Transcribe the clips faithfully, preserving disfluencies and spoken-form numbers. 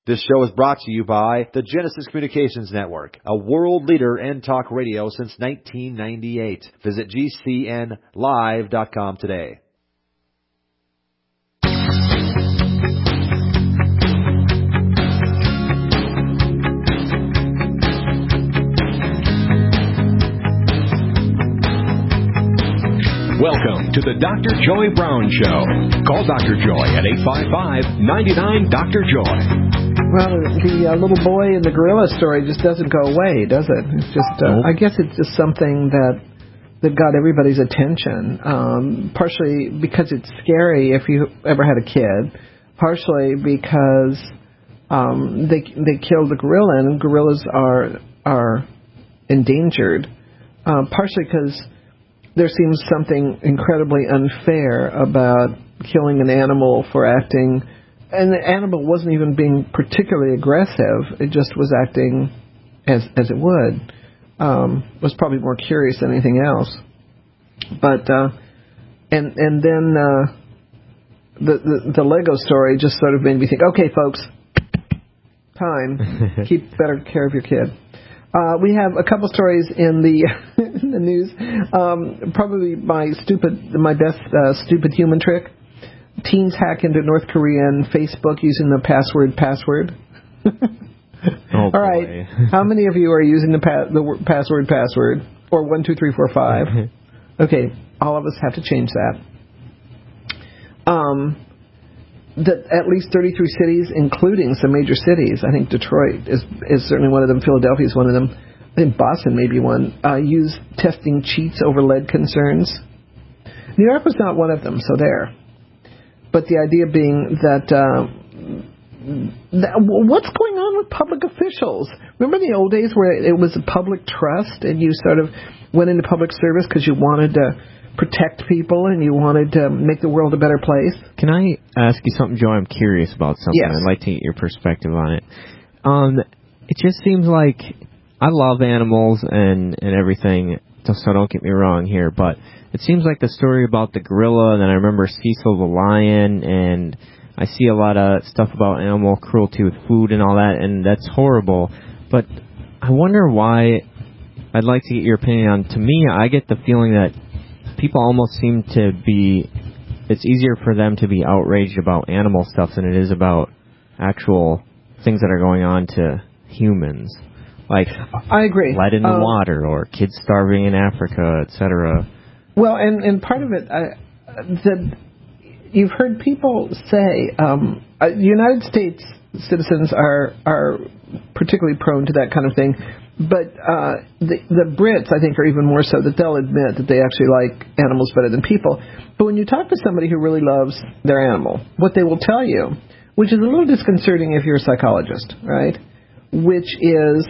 This show is brought to you by the Genesis Communications Network, a world leader in talk radio since nineteen ninety-eight. Visit G C N live dot com today. Welcome to the Doctor Joy Brown Show. Call Doctor Joy at eight five five, nine nine, Doctor Joy. Well, the uh, little boy in the gorilla story just doesn't go away, does it? It's just, uh, nope. I guess it's just something that that got everybody's attention, um, partially because it's scary if you ever had a kid, partially because um, they they killed the gorilla, and gorillas are, are endangered, uh, partially because there seems something incredibly unfair about killing an animal for acting, and the animal wasn't even being particularly aggressive. It just was acting as as it would. Um, was probably more curious than anything else. But uh, and and then uh, the, the the Lego story just sort of made me think. Okay, folks, time. Keep better care of your kid. Uh, we have a couple stories in the in the news. Um, probably my stupid, my best uh, stupid human trick. Teens hack into North Korean Facebook using the password password. Oh, all right. How many of you are using the pa- the word password password or one two three four five? Okay, all of us have to change that. Um. That at least thirty-three cities, including some major cities, I think Detroit is is certainly one of them, Philadelphia is one of them, I think Boston may be one, uh, use testing cheats over lead concerns. New York was not one of them, so there. But the idea being that, uh, that what's going on with public officials? Remember in the old days where it was a public trust and you sort of went into public service because you wanted to protect people and you wanted to make the world a better place? Can I ask you something, Joe? I'm curious about something. Yes. I'd like to get your perspective on it. Um, it just seems like I love animals and, and everything, so don't get me wrong here, but it seems like the story about the gorilla, and then I remember Cecil the lion, and I see a lot of stuff about animal cruelty with food and all that, and that's horrible. But I wonder why. I'd like to get your opinion on. To me, I get the feeling that people almost seem to be, it's easier for them to be outraged about animal stuff than it is about actual things that are going on to humans. Like, I agree. Lead in the um, water, or kids starving in Africa, et cetera. Well, and, and part of it, I, the, you've heard people say, um, uh, United States citizens are are particularly prone to that kind of thing. But uh, the, the Brits, I think, are even more so, that they'll admit that they actually like animals better than people. But when you talk to somebody who really loves their animal, what they will tell you, which is a little disconcerting if you're a psychologist, right, which is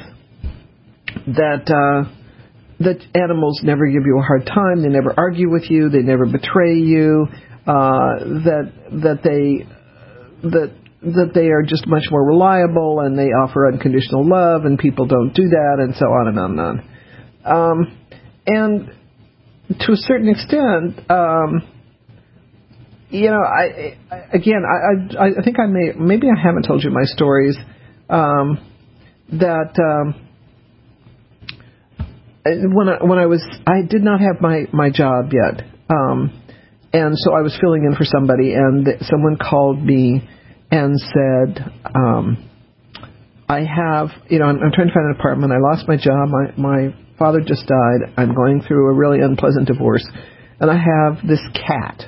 that uh, that animals never give you a hard time, they never argue with you, they never betray you, uh, that that they that that they are just much more reliable and they offer unconditional love and people don't do that, and so on and on and on. Um, and to a certain extent, um, you know, I, I again, I, I I think I may, maybe I haven't told you my stories, um, that um, when I, when I was, I did not have my, my job yet, um, and so I was filling in for somebody, and someone called me and said, um, I have, you know, I'm, I'm trying to find an apartment. I lost my job. My, my father just died. I'm going through a really unpleasant divorce. And I have this cat.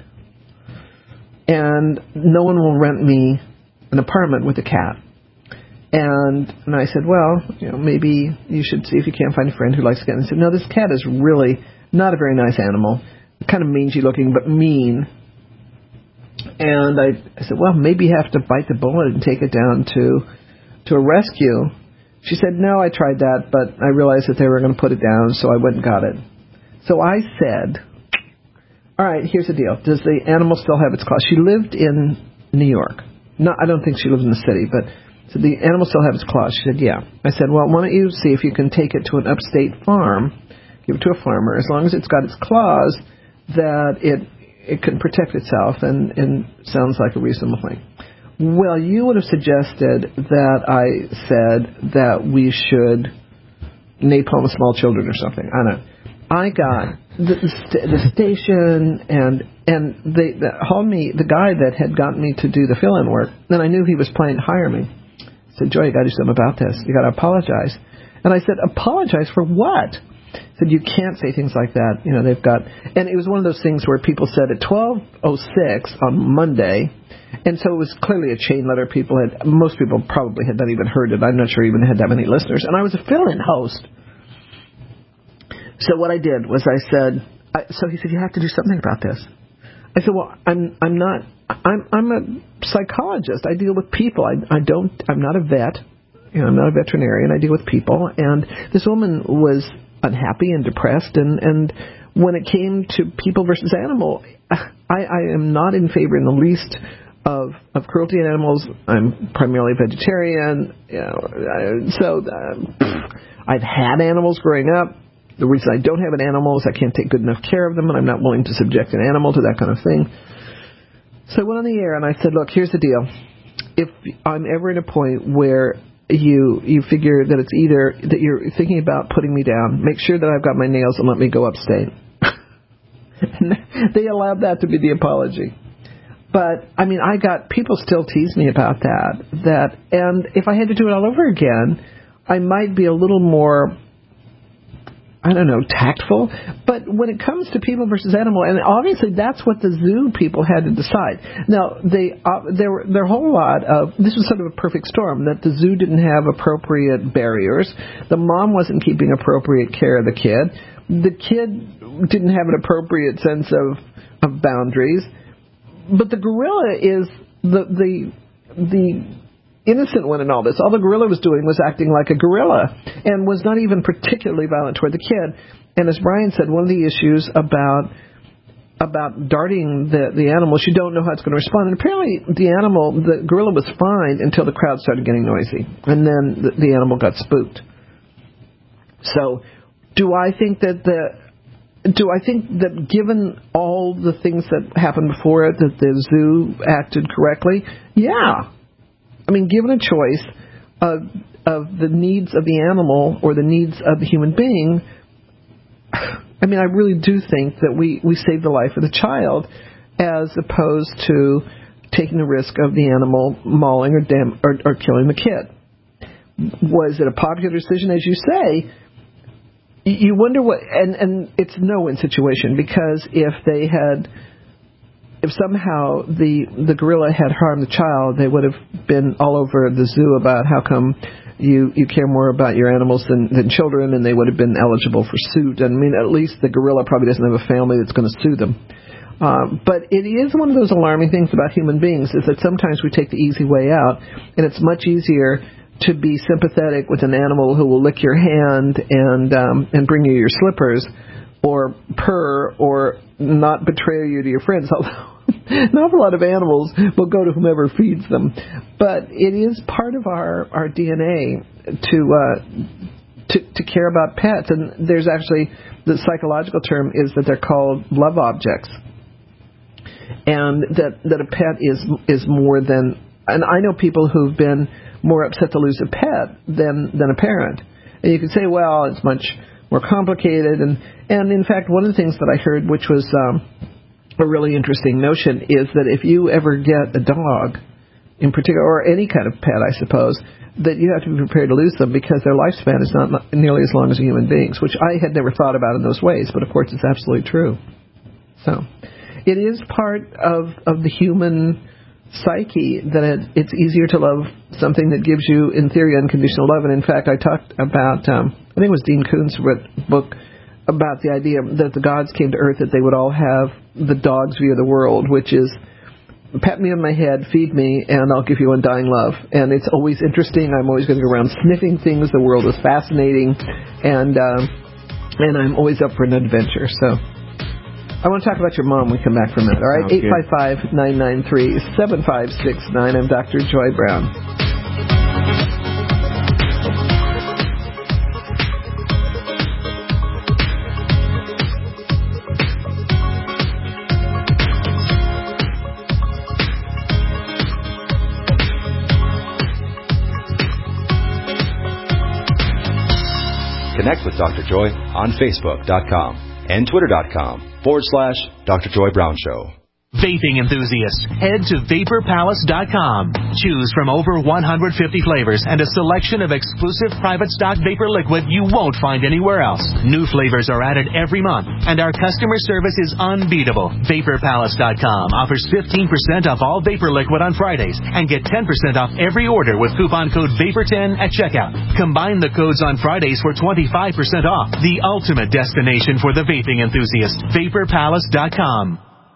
And no one will rent me an apartment with a cat. And and I said, well, you know, maybe you should see if you can't find a friend who likes cats. And he said, no, this cat is really not a very nice animal. Kind of mangy looking, but mean. And I, I said, well, maybe you have to bite the bullet and take it down to to a rescue. She said, no, I tried that, but I realized that they were going to put it down, so I went and got it. So I said, all right, here's the deal. Does the animal still have its claws? She lived in New York. No, I don't think she lived in the city, but so the animal still have its claws. She said, yeah. I said, well, why don't you see if you can take it to an upstate farm, give it to a farmer, as long as it's got its claws, that it it can protect itself, and, and sounds like a reasonable thing. Well, you would have suggested that I said that we should napalm small children or something. I don't know. I got the, the station and and they, they called me, the guy that had gotten me to do the fill-in work, and I knew he was planning to hire me. I said, Joy, you got to do something about this. You got to apologize. And I said, apologize for what? I said, you can't say things like that. You know, they've got, and it was one of those things where people said at twelve oh six on Monday, and so it was clearly a chain letter. People had, most people probably had not even heard it. I'm not sure even had that many listeners. And I was a fill-in host. So what I did was I said, I, so he said, you have to do something about this. I said, well, I'm I'm not, I'm I'm a psychologist. I deal with people. I I don't, I'm not a vet. You know, I'm not a veterinarian. I deal with people. And this woman was unhappy and depressed. And, and when it came to people versus animal, I, I am not in favor in the least of of cruelty in animals. I'm primarily vegetarian. You know, so uh, I've had animals growing up. The reason I don't have an animal is I can't take good enough care of them, and I'm not willing to subject an animal to that kind of thing. So I went on the air, and I said, look, here's the deal. If I'm ever at a point where you you figure that it's either that you're thinking about putting me down, make sure that I've got my nails and let me go upstate. They allowed that to be the apology. But, I mean, I got, people still tease me about that. That, and if I had to do it all over again, I might be a little more, I don't know, tactful. But when it comes to people versus animal, and obviously that's what the zoo people had to decide. Now, they uh, there were their whole lot of, this was sort of a perfect storm, that the zoo didn't have appropriate barriers. The mom wasn't keeping appropriate care of the kid. The kid didn't have an appropriate sense of, of boundaries. But the gorilla is the the the innocent one in all this. All the gorilla was doing was acting like a gorilla and was not even particularly violent toward the kid. And as Brian said, one of the issues about about darting the, the animal, you don't know how it's going to respond. And apparently the animal, the gorilla was fine until the crowd started getting noisy. And then the, the animal got spooked. So do I think that the... Do I think that given all the things that happened before it, that the zoo acted correctly? Yeah. I mean, given a choice of of the needs of the animal or the needs of the human being, I mean, I really do think that we, we save the life of the child as opposed to taking the risk of the animal mauling or, dam- or, or killing the kid. Was it a popular decision, as you say? You wonder what, and, and it's a no-win situation, because if they had, if somehow the the gorilla had harmed the child, they would have been all over the zoo about how come you you care more about your animals than, than children, and they would have been eligible for suit. And I mean, at least the gorilla probably doesn't have a family that's going to sue them. Um, but it is one of those alarming things about human beings, is that sometimes we take the easy way out, and it's much easier to be sympathetic with an animal who will lick your hand and um, and bring you your slippers, or purr, or not betray you to your friends. Although an awful lot of animals will go to whomever feeds them, but it is part of our, our D N A to uh, to to care about pets. And there's actually, the psychological term is that they're called love objects, and that that a pet is is more than. And I know people who've been more upset to lose a pet than than a parent. And you could say, well, it's much more complicated. And, and in fact, one of the things that I heard, which was um, a really interesting notion, is that if you ever get a dog, in particular, or any kind of pet, I suppose, that you have to be prepared to lose them, because their lifespan is not nearly as long as a human being's, which I had never thought about in those ways, but of course it's absolutely true. So it is part of, of the human psyche that it, it's easier to love something that gives you, in theory, unconditional love. And in fact, I talked about, um, I think it was Dean Koontz wrote a book about the idea that the gods came to Earth, that they would all have the dog's view of the world, which is, pat me on my head, feed me, and I'll give you undying love. And it's always interesting. I'm always going to go around sniffing things. The world is fascinating, and uh, and I'm always up for an adventure. So I want to talk about your mom when we come back from that. All right, eight five five, nine nine three, seven five six nine. I'm Doctor Joy Brown. connect with Doctor Joy on Facebook.com and Twitter.com forward slash Dr. Joy Brown Show. Vaping enthusiasts, head to Vapor Palace dot com. Choose from over one hundred fifty flavors and a selection of exclusive private stock vapor liquid you won't find anywhere else. New flavors are added every month, and our customer service is unbeatable. Vapor Palace dot com offers fifteen percent off all vapor liquid on Fridays and get ten percent off every order with coupon code Vapor ten at checkout. Combine the codes on Fridays for twenty-five percent off. The ultimate destination for the vaping enthusiast. Vapor Palace dot com.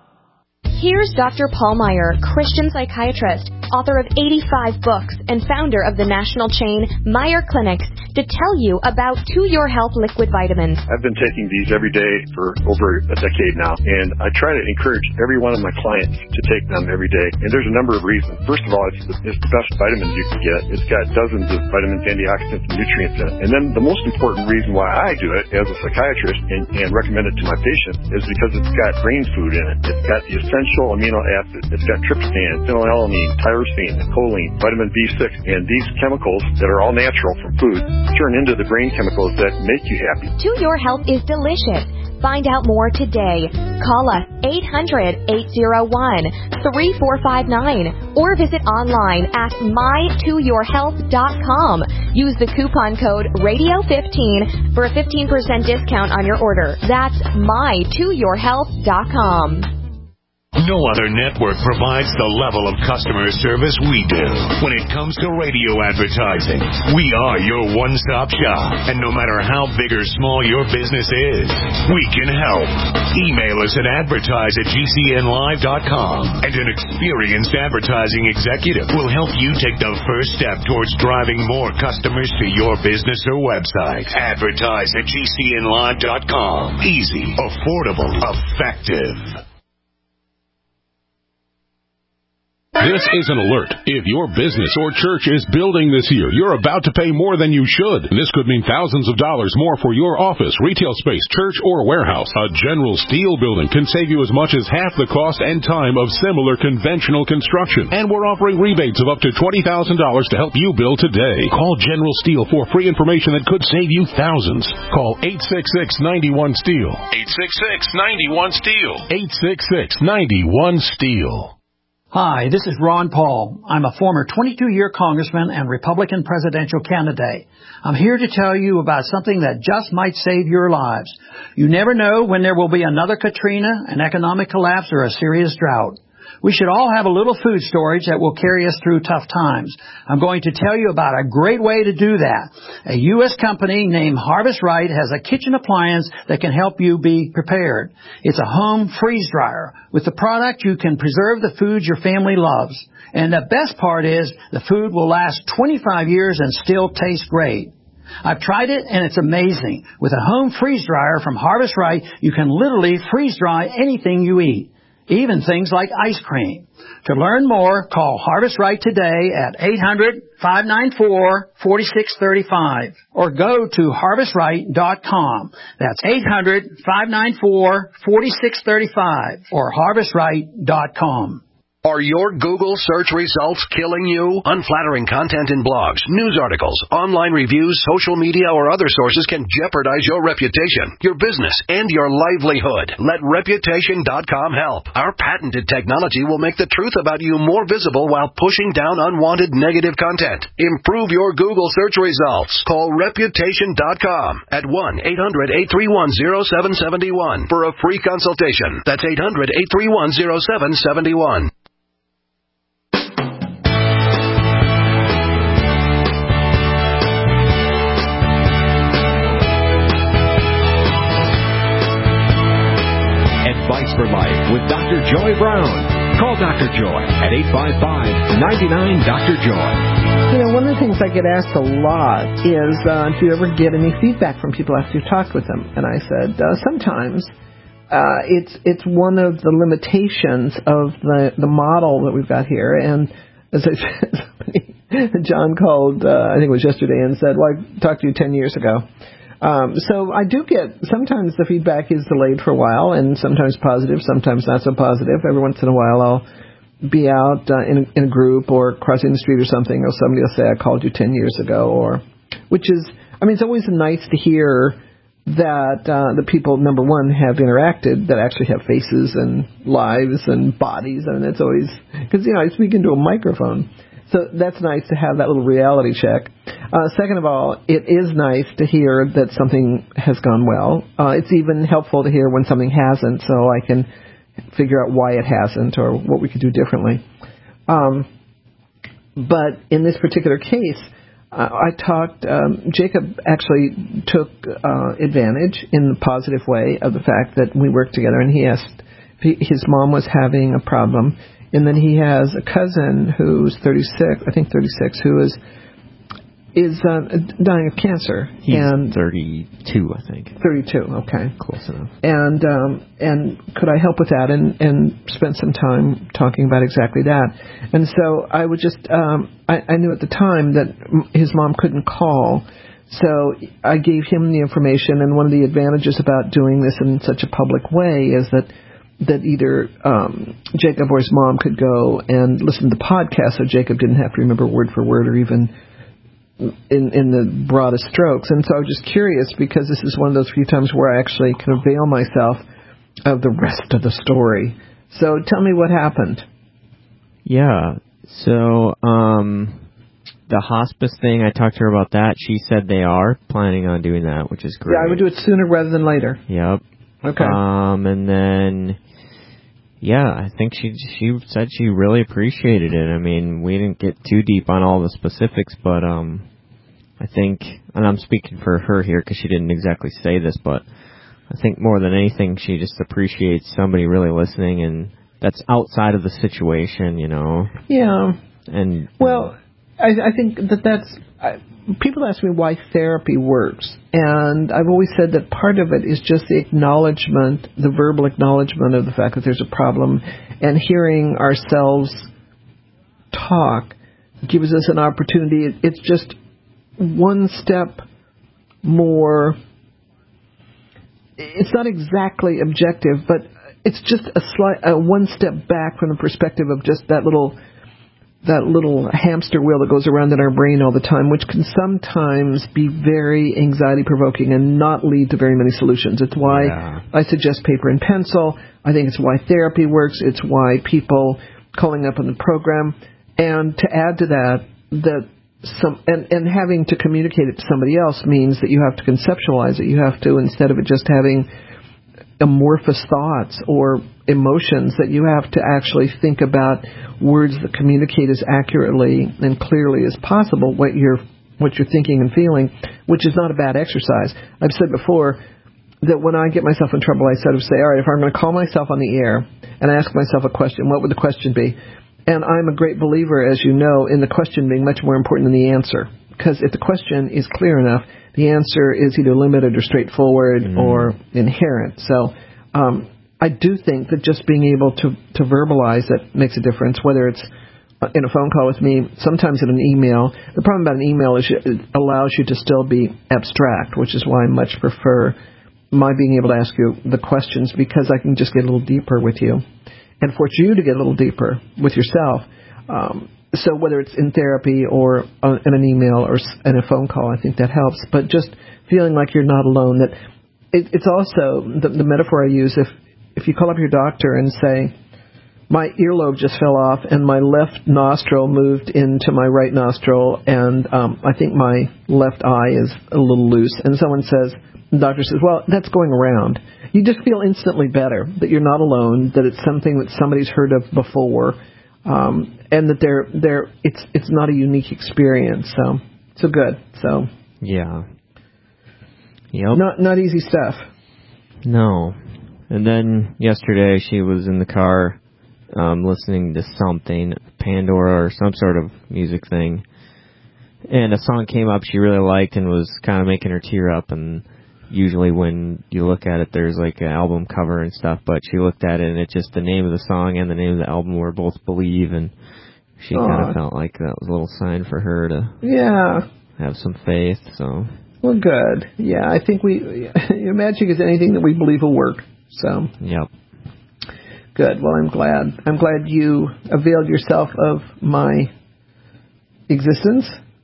Here's Doctor Paul Meyer, Christian psychiatrist, author of eighty-five books, and founder of the national chain Meyer Clinics, to tell you about To Your Health liquid vitamins. I've been taking these every day for over a decade now, and I try to encourage every one of my clients to take them every day. And there's a number of reasons. First of all, it's the, it's the best vitamins you can get. It's got dozens of vitamins, antioxidants, and nutrients in it. And then the most important reason why I do it as a psychiatrist and, and recommend it to my patients is because it's got brain food in it. It's got the essential amino acids. It's got tryptophan, phenylalanine, tyrosine, choline, vitamin B six, and these chemicals that are all natural from food turn into the brain chemicals that make you happy. To Your Health is delicious. Find out more today. Call us eight hundred, eight oh one, three four five nine or visit online at my to your health dot com. Use the coupon code radio fifteen for a fifteen percent discount on your order. That's my to your health dot com. No other network provides the level of customer service we do. When it comes to radio advertising, we are your one-stop shop. And no matter how big or small your business is, we can help. Email us at advertise at G C N live dot com, and an experienced advertising executive will help you take the first step towards driving more customers to your business or website. Advertise at G C N live dot com. Easy, affordable, effective. This is an alert. If your business or church is building this year, you're about to pay more than you should. This could mean thousands of dollars more for your office, retail space, church, or warehouse. A General Steel building can save you as much as half the cost and time of similar conventional construction. And we're offering rebates of up to twenty thousand dollars to help you build today. Call General Steel for free information that could save you thousands. Call eight six six, nine one, STEEL. eight six six, nine one, STEEL. eight six six, nine one, STEEL. Hi, this is Ron Paul. I'm a former twenty-two-year congressman and Republican presidential candidate. I'm here to tell you about something that just might save your lives. You never know when there will be another Katrina, an economic collapse, or a serious drought. We should all have a little food storage that will carry us through tough times. I'm going to tell you about a great way to do that. A U S company named Harvest Right has a kitchen appliance that can help you be prepared. It's a home freeze dryer. With the product, you can preserve the foods your family loves. And the best part is the food will last twenty-five years and still taste great. I've tried it, and it's amazing. With a home freeze dryer from Harvest Right, you can literally freeze dry anything you eat, even things like ice cream. To learn more, call Harvest Right today at eight hundred, five nine four, four six three five or go to harvest right dot com. That's eight hundred, five nine four, four six three five or harvest right dot com. Are your Google search results killing you? Unflattering content in blogs, news articles, online reviews, social media, or other sources can jeopardize your reputation, your business, and your livelihood. Let reputation dot com help. Our patented technology will make the truth about you more visible while pushing down unwanted negative content. Improve your Google search results. Call reputation dot com at one eight hundred, eight three one, zero seven seven one for a free consultation. That's eight hundred, eight three one, zero seven seven one. Advice for Life with Doctor Joy Brown. Call Doctor Joy at eight five five, nine nine, Doctor Joy. You know, one of the things I get asked a lot is, uh, do you ever get any feedback from people after you've talked with them? And I said, uh, sometimes. Uh, it's it's one of the limitations of the, the model that we've got here. And as I said, John called, uh, I think it was yesterday, and said, well, I talked to you ten years ago. Um, so I do get, sometimes the feedback is delayed for a while, and sometimes positive, sometimes not so positive. Every once in a while I'll be out uh, in, a, in a group or crossing the street or something, or somebody will say, I called you ten years ago, or which is I mean, it's always nice to hear that uh, the people, number one, have interacted, that actually have faces and lives and bodies. I mean, that's always, because, you know, I speak into a microphone. So that's nice to have that little reality check. Uh, second of all, it is nice to hear that something has gone well. Uh, it's even helpful to hear when something hasn't, so I can figure out why it hasn't or what we could do differently. Um, but in this particular case, uh, I talked, um, Jacob actually took uh, advantage in the positive way of the fact that we worked together, and he asked if he, his mom was having a problem. And then he has a cousin who's thirty-six, I think thirty-six, who is is uh, dying of cancer. He's and thirty-two, I think. thirty-two, okay. Close enough. And um, and could I help with that? And, and spend some time talking about exactly that. And so I would just, um, I, I knew at the time that his mom couldn't call. So I gave him the information. And one of the advantages about doing this in such a public way is that that either um, Jacob or his mom could go and listen to the podcast, so Jacob didn't have to remember word for word or even in, in the broadest strokes. And so I was just curious, because this is one of those few times where I actually can avail myself of the rest of the story. So tell me what happened. Yeah, so um, the hospice thing, I talked to her about that. She said they are planning on doing that, which is great. Yeah, I would do it sooner rather than later. Yep. Okay. Um, and then, yeah, I think she she said she really appreciated it. I mean, we didn't get too deep on all the specifics, but um, I think, and I'm speaking for her here because she didn't exactly say this, but I think more than anything, she just appreciates somebody really listening, and that's outside of the situation, you know. Yeah. And well, I, I think that that's. I, people ask me why therapy works, and I've always said that part of it is just the acknowledgement, the verbal acknowledgement of the fact that there's a problem, and hearing ourselves talk gives us an opportunity. It, it's just one step more. It's not exactly objective, but it's just a slight, a one step back from the perspective of just that little. that little hamster wheel that goes around in our brain all the time, which can sometimes be very anxiety-provoking and not lead to very many solutions. It's why yeah. I suggest paper and pencil. I think it's why therapy works. It's why people calling up on the program. And to add to that, that some and, and having to communicate it to somebody else means that you have to conceptualize it. You have to, instead of it just having amorphous thoughts or emotions, that you have to actually think about words that communicate as accurately and clearly as possible what you're what you're thinking and feeling, which is not a bad exercise. I've said before that when I get myself in trouble, I sort of say, all right, if I'm going to call myself on the air and ask myself a question, what would the question be? And I'm a great believer, as you know, in the question being much more important than the answer. Because if the question is clear enough, the answer is either limited or straightforward mm. or inherent. So um, I do think that just being able to, to verbalize that makes a difference, whether it's in a phone call with me, sometimes in an email. The problem about an email is it allows you to still be abstract, which is why I much prefer my being able to ask you the questions, because I can just get a little deeper with you and force you to get a little deeper with yourself. Um, so whether it's in therapy or uh, in an email or in a phone call, I think that helps. But just feeling like you're not alone. That it, it's also the, the metaphor I use. If if you call up your doctor and say, my earlobe just fell off and my left nostril moved into my right nostril, and um, I think my left eye is a little loose, and someone says, the doctor says, well, that's going around. You just feel instantly better that you're not alone, that it's something that somebody's heard of before, um, and that they're they're it's it's not a unique experience. So so good. So yeah, yep. Not not easy stuff. No. And then yesterday she was in the car um, listening to something, Pandora or some sort of music thing, and a song came up she really liked and was kind of making her tear up. And usually when you look at it, there's like an album cover and stuff, but she looked at it and it just, the name of the song and the name of the album were both Believe, and she kind of felt like that was a little sign for her to yeah have some faith. So well, good. Yeah, I think we magic is anything that we believe will work. So yep. Good. Well, I'm glad. I'm glad you availed yourself of my existence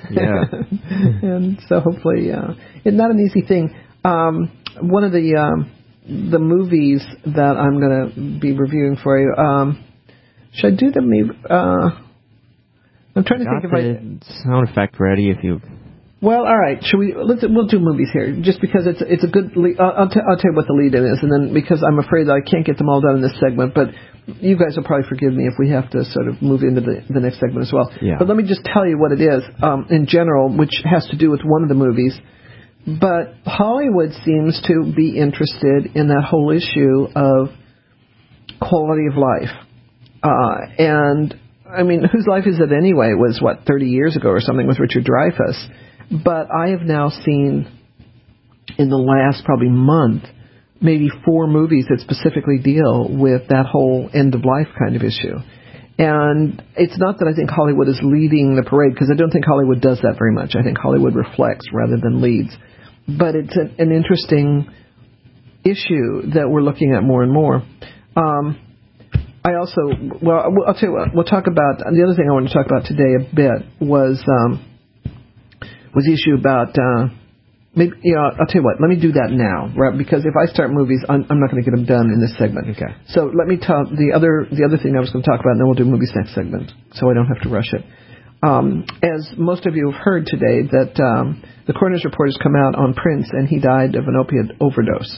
Yeah. And so hopefully, uh, it's not an easy thing. Um, one of the um, the movies that I'm going to be reviewing for you, um, should I do the movie? Uh, I'm trying to Got think if the I sound effect ready if you. Well, all right. Should we? Let's. We'll do movies here, just because it's it's a good. Lead, I'll, I'll, t- I'll tell you what the lead-in is, and then because I'm afraid that I can't get them all done in this segment, but you guys will probably forgive me if we have to sort of move into the, the next segment as well. Yeah. But let me just tell you what it is um, in general, which has to do with one of the movies. But Hollywood seems to be interested in that whole issue of quality of life, uh, and I mean, whose life is it anyway? It was what thirty years ago or something with Richard Dreyfuss. But I have now seen, in the last probably month, maybe four movies that specifically deal with that whole end-of-life kind of issue. And it's not that I think Hollywood is leading the parade, because I don't think Hollywood does that very much. I think Hollywood reflects rather than leads. But it's an, an interesting issue that we're looking at more and more. Um, I also, well, I'll tell you what, we'll talk about, the other thing I want to talk about today a bit was... Um, was the issue about, uh, maybe, you know, I'll tell you what, let me do that now, right? Because if I start movies, I'm, I'm not going to get them done in this segment. Okay. So let me talk, the other, the other thing I was going to talk about, and then we'll do movies next segment, so I don't have to rush it. Um, as most of you have heard today, that um, the coroner's report has come out on Prince, and he died of an opiate overdose,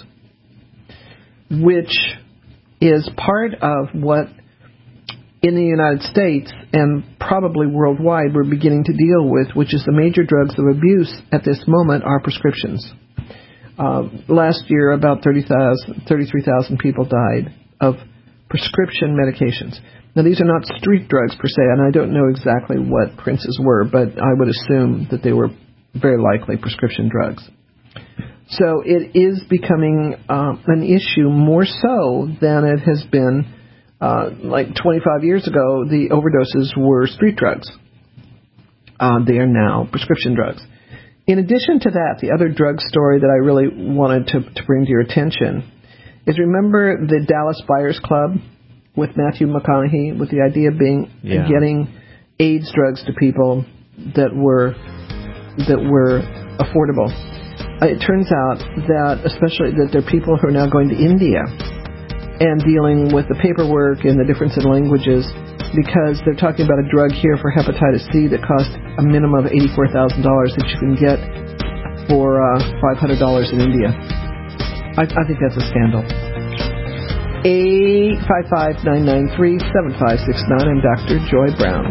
which is part of what in the United States and probably worldwide we're beginning to deal with, which is the major drugs of abuse at this moment are prescriptions. Uh, last year, about thirty thousand, thirty-three thousand people died of prescription medications. Now, these are not street drugs per se, and I don't know exactly what Prince's were, but I would assume that they were very likely prescription drugs. So it is becoming uh, an issue more so than it has been. Uh, like twenty-five years ago, the overdoses were street drugs. Uh, they are now prescription drugs. In addition to that, the other drug story that I really wanted to, to bring to your attention is, remember the Dallas Buyers Club with Matthew McConaughey, with the idea being yeah. getting AIDS drugs to people that were that were affordable. Uh, it turns out that especially that there are people who are now going to India and dealing with the paperwork and the difference in languages, because they're talking about a drug here for hepatitis C that costs a minimum of eighty-four thousand dollars that you can get for uh, five hundred dollars in India. I, I think that's a scandal. eight five five, nine nine three, seven five six nine. I'm Doctor Joy Brown.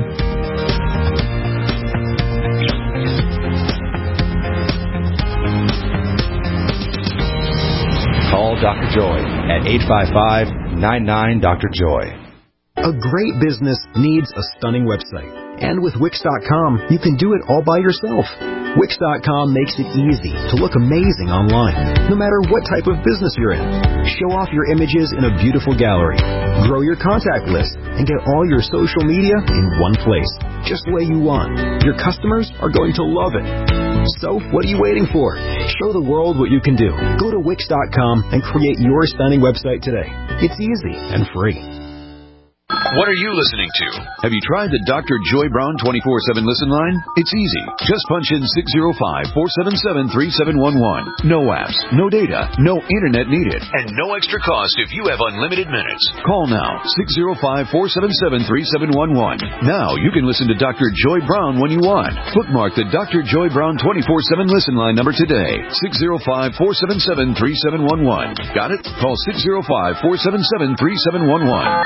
Call Doctor Joy at eight five five, nine nine, Doctor Joy. A great business needs a stunning website. And with Wix dot com, you can do it all by yourself. Wix dot com makes it easy to look amazing online, no matter what type of business you're in. Show off your images in a beautiful gallery. Grow your contact list and get all your social media in one place, just the way you want. Your customers are going to love it. So, what are you waiting for? Show the world what you can do. Go to Wix dot com and create your stunning website today. It's easy and free. What are you listening to? Have you tried the Doctor Joy Brown twenty-four seven listen line? It's easy. Just punch in six zero five, four seven seven, three seven one one. No apps, no data, no internet needed, and no extra cost if you have unlimited minutes. Call now, six zero five, four seven seven, three seven one one. Now you can listen to Doctor Joy Brown when you want. Bookmark the Doctor Joy Brown twenty-four seven listen line number today, six zero five, four seven seven, three seven one one. Got it? Call six zero five, four seven seven, three seven one one.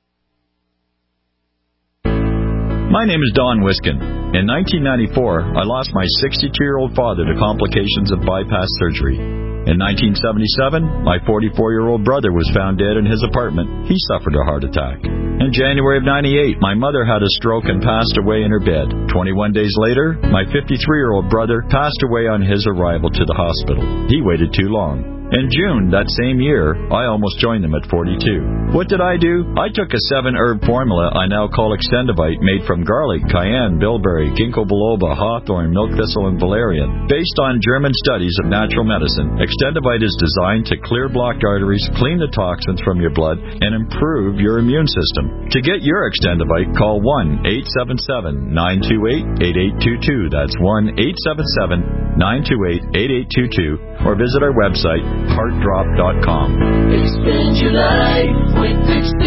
My name is Don Wiskin. In nineteen ninety-four, I lost my sixty-two-year-old father to complications of bypass surgery. In nineteen seventy-seven, my forty-four-year-old brother was found dead in his apartment. He suffered a heart attack. In January of ninety-eight, my mother had a stroke and passed away in her bed. twenty-one days later, my fifty-three-year-old brother passed away on his arrival to the hospital. He waited too long. In June that same year, I almost joined them at forty-two. What did I do? I took a seven-herb formula I now call Extendivite, made from garlic, cayenne, bilberry, ginkgo biloba, hawthorn, milk thistle, and valerian. Based on German studies of natural medicine, Extendivite is designed to clear blocked arteries, clean the toxins from your blood, and improve your immune system. To get your Extendivite, call one eight seven seven, nine two eight, eight eight two two. That's one eight seven seven, nine two eight, eight eight two two, or visit our website, heart drop dot com. Expand your life with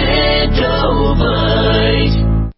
Extendivite.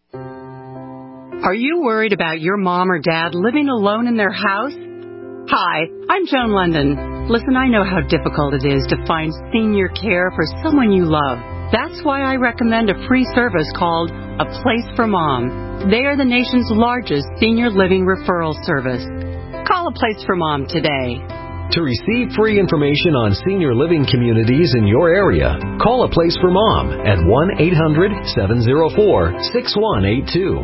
Are you worried about your mom or dad living alone in their house? Hi, I'm Joan London. Listen, I know how difficult it is to find senior care for someone you love. That's why I recommend a free service called A Place for Mom. They are the nation's largest senior living referral service. Call A Place for Mom today. To receive free information on senior living communities in your area, call A Place for Mom at one eight hundred, seven oh four, six one eight two.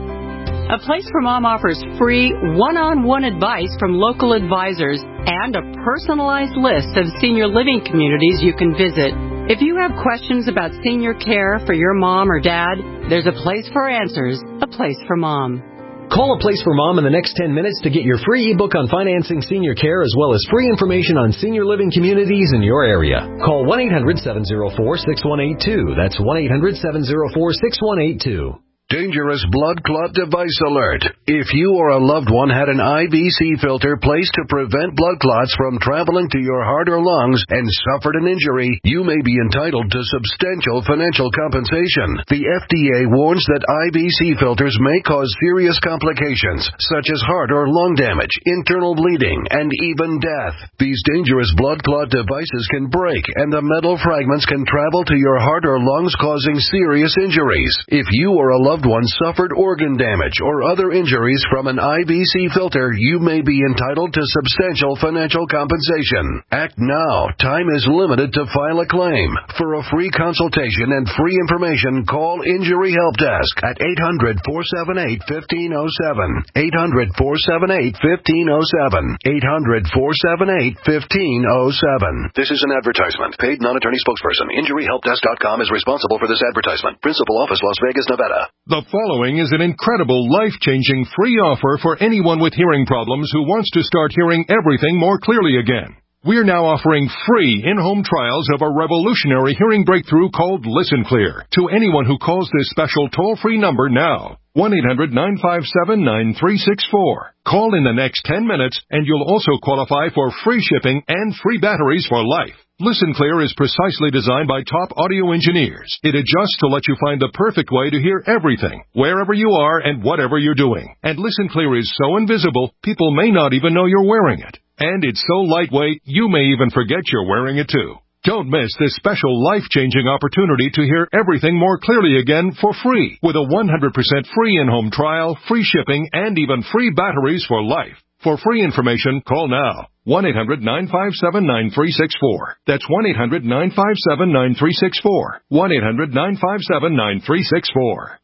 A Place for Mom offers free one-on-one advice from local advisors and a personalized list of senior living communities you can visit. If you have questions about senior care for your mom or dad, there's a place for answers, A Place for Mom. Call A Place for Mom in the next ten minutes to get your free ebook on financing senior care as well as free information on senior living communities in your area. Call one eight hundred, seven oh four, six one eight two. That's one eight hundred, seven oh four, six one eight two. Dangerous blood clot device alert. If you or a loved one had an I V C filter placed to prevent blood clots from traveling to your heart or lungs and suffered an injury, you may be entitled to substantial financial compensation. The F D A warns that I V C filters may cause serious complications, such as heart or lung damage, internal bleeding, and even death. These dangerous blood clot devices can break, and the metal fragments can travel to your heart or lungs, causing serious injuries. If you or a loved one suffered organ damage or other injuries from an I V C filter, you may be entitled to substantial financial compensation. Act now. Time is limited to file a claim. For a free consultation and free information, call Injury Help Desk at eight hundred, four seven eight, one five zero seven. eight hundred, four seven eight, one five zero seven. eight hundred, four seven eight, one five zero seven. This is an advertisement. Paid non-attorney spokesperson. Injury Help Desk dot com is responsible for this advertisement. Principal office, Las Vegas, Nevada. The following is an incredible, life-changing free offer for anyone with hearing problems who wants to start hearing everything more clearly again. We're now offering free in-home trials of a revolutionary hearing breakthrough called Listen Clear to anyone who calls this special toll-free number now. one eight hundred, nine five seven, nine three six four. Call in the next ten minutes and you'll also qualify for free shipping and free batteries for life. Listen Clear is precisely designed by top audio engineers. It adjusts to let you find the perfect way to hear everything, wherever you are and whatever you're doing. And Listen Clear is so invisible, people may not even know you're wearing it. And it's so lightweight, you may even forget you're wearing it too. Don't miss this special life-changing opportunity to hear everything more clearly again for free with a one hundred percent free in-home trial, free shipping, and even free batteries for life. For free information, call now. one eight hundred, nine five seven, nine three six four. That's one eight hundred, nine five seven, nine three six four. one eight hundred, nine five seven, nine three six four.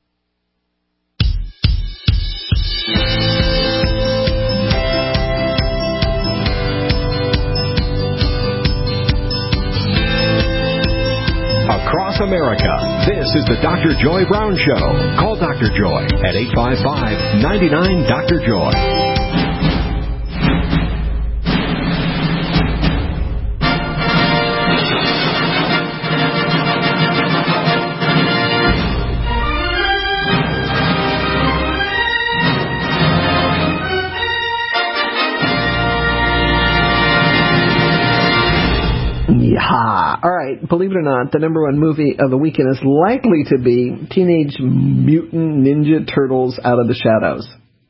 Across America, this is the Doctor Joy Brown Show. Call Doctor Joy at eight five five, nine nine, Doctor Joy. Yeah. All right. Believe it or not, the number one movie of the weekend is likely to be Teenage Mutant Ninja Turtles Out of the Shadows.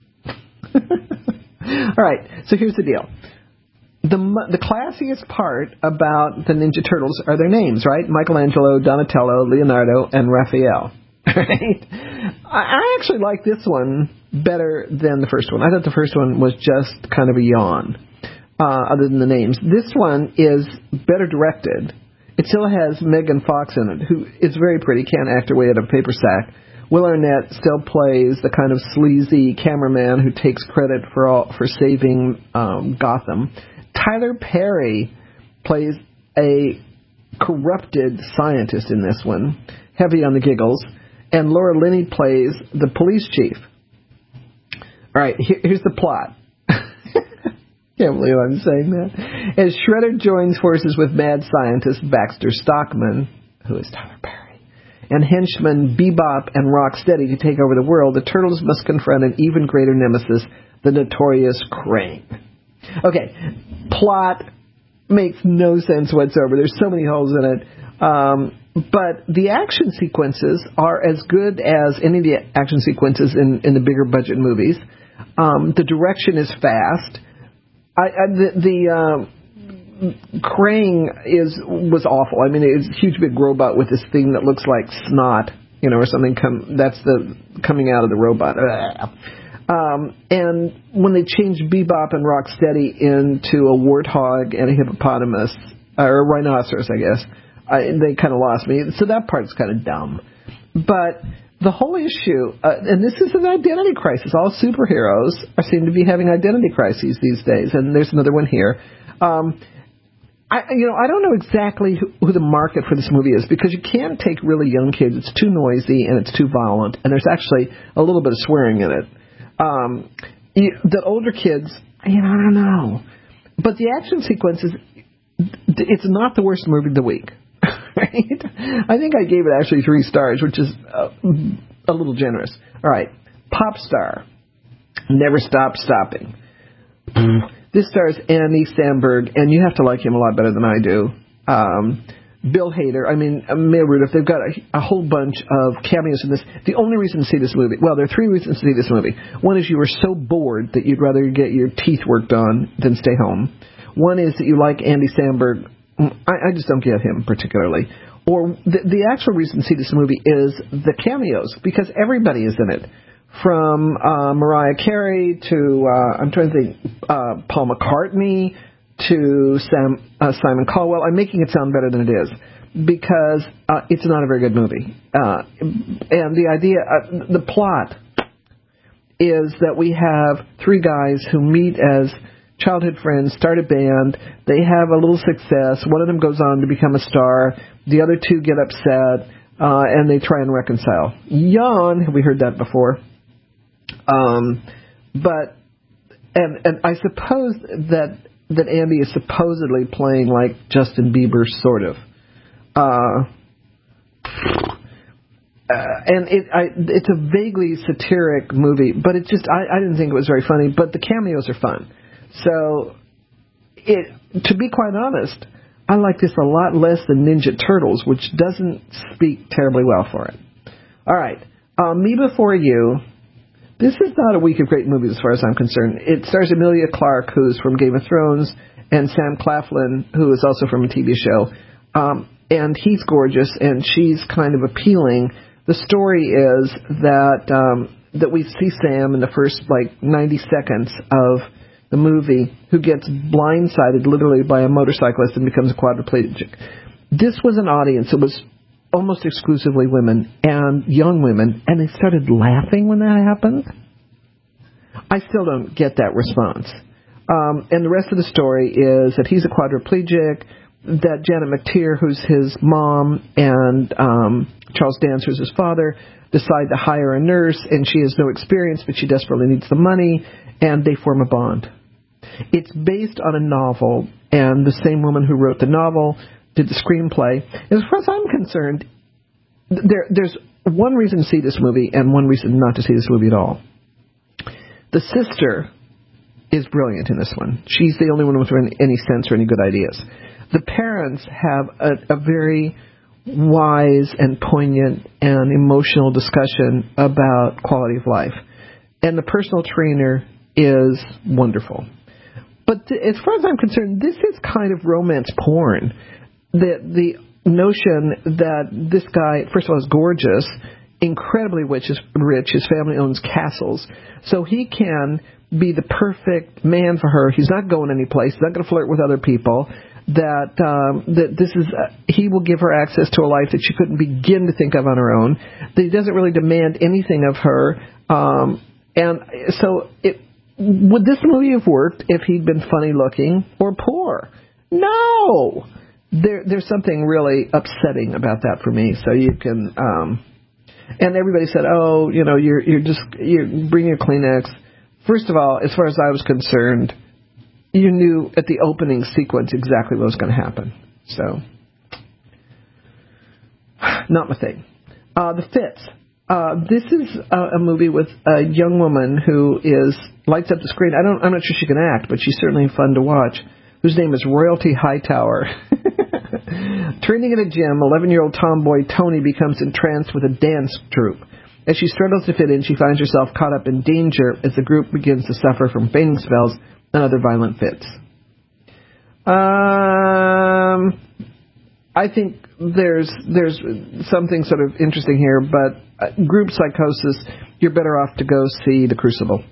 All right. So here's the deal. The the classiest part about the Ninja Turtles are their names, right? Michelangelo, Donatello, Leonardo, and Raphael. Right? I actually like this one better than the first one. I thought the first one was just kind of a yawn. Uh, other than the names. This one is better directed. It still has Megan Fox in it, who is very pretty, can't act her way out of a paper sack. Will Arnett still plays the kind of sleazy cameraman who takes credit for all, for saving um, Gotham. Tyler Perry plays a corrupted scientist in this one, heavy on the giggles, and Laura Linney plays the police chief. All right, here, here's the plot. Can't believe I'm saying that. As Shredder joins forces with mad scientist Baxter Stockman, who is Tyler Perry, and henchmen Bebop and Rocksteady to take over the world, the Turtles must confront an even greater nemesis, the notorious Krang. Okay, plot makes no sense whatsoever. There's so many holes in it. Um, but the action sequences are as good as any of the action sequences in, in the bigger budget movies. Um, the direction is fast. I, I, the the uh, Krang is was awful. I mean, it's a huge big robot with this thing that looks like snot, you know, or something. Come that's the coming out of the robot. Um, and when they changed Bebop and Rocksteady into a warthog and a hippopotamus, or a rhinoceros, I guess, I, they kind of lost me. So that part's kind of dumb. But the whole issue, uh, and this is an identity crisis. All superheroes are seem to be having identity crises these days, and there's another one here. Um, I, you know, I don't know exactly who, who the market for this movie is, because you can't take really young kids. It's too noisy and it's too violent, and there's actually a little bit of swearing in it. Um, you, the older kids, you know, I don't know. But the action sequences, it's not the worst movie of the week. Right? I think I gave it actually three stars, which is uh, a little generous. All right. Pop star. Never Stop Stopping. This stars Andy Samberg, and you have to like him a lot better than I do. Um, Bill Hader, I mean, Maya Rudolph, they've got a, a whole bunch of cameos in this. The only reason to see this movie, well, there are three reasons to see this movie. One is you were so bored that you'd rather get your teeth worked on than stay home. One is that you like Andy Samberg. I, I just don't get him particularly. Or the, the actual reason to see this movie is the cameos, because everybody is in it. From uh, Mariah Carey to, uh, I'm trying to think, uh, Paul McCartney to Sam, uh, Simon Cowell. I'm making it sound better than it is, because uh, it's not a very good movie. Uh, and the idea, uh, the plot is that we have three guys who meet as childhood friends, start a band, they have a little success, one of them goes on to become a star, the other two get upset, uh, and they try and reconcile. Yawn, have we heard that before? Um, but, and and I suppose that that Andy is supposedly playing like Justin Bieber, sort of. Uh, uh, and it I, it's a vaguely satiric movie, but it just, I, I didn't think it was very funny, but the cameos are fun. So, it to be quite honest, I like this a lot less than Ninja Turtles, which doesn't speak terribly well for it. All right, uh, Me Before You. This is not a week of great movies as far as I'm concerned. It stars Emilia Clarke, who's from Game of Thrones, and Sam Claflin, who is also from a T V show. Um, and he's gorgeous, and she's kind of appealing. The story is that um, that we see Sam in the first, like, ninety seconds of the movie, who gets blindsided literally by a motorcyclist and becomes a quadriplegic. This was an audience that was almost exclusively women and young women, and they started laughing when that happened. I still don't get that response. Um, and the rest of the story is that he's a quadriplegic, that Janet McTeer, who's his mom, and um, Charles Dance, who's his father, decide to hire a nurse, and she has no experience, but she desperately needs the money, and they form a bond. It's based on a novel, and the same woman who wrote the novel did the screenplay. As far as I'm concerned, there, there's one reason to see this movie and one reason not to see this movie at all. The sister is brilliant in this one. She's the only one with any sense or any good ideas. The parents have a, a very wise and poignant and emotional discussion about quality of life. And the personal trainer is wonderful. But th- as far as I'm concerned, this is kind of romance porn. The the notion that this guy, first of all, is gorgeous, incredibly rich, rich. His family owns castles, so he can be the perfect man for her. He's not going anyplace. He's not going to flirt with other people. That um, that this is uh, he will give her access to a life that she couldn't begin to think of on her own. That he doesn't really demand anything of her. Um, and so, it, would this movie have worked if he'd been funny looking or poor? No! There, there's something really upsetting about that for me. So you can, um, and everybody said, oh, you know, you're, you're just, you bring your Kleenex. First of all, as far as I was concerned, you knew at the opening sequence exactly what was going to happen. So, not my thing. Uh, the Fits. Uh, this is a, a movie with a young woman who is lights up the screen. I don't. I'm not sure she can act, but she's certainly fun to watch. Whose name is Royalty Hightower. Training at a gym, eleven-year-old tomboy Tony becomes entranced with a dance troupe. As she struggles to fit in, she finds herself caught up in danger as the group begins to suffer from fainting spells and other violent fits. Um, I think there's there's something sort of interesting here, but uh, group psychosis, you're better off to go see The Crucible.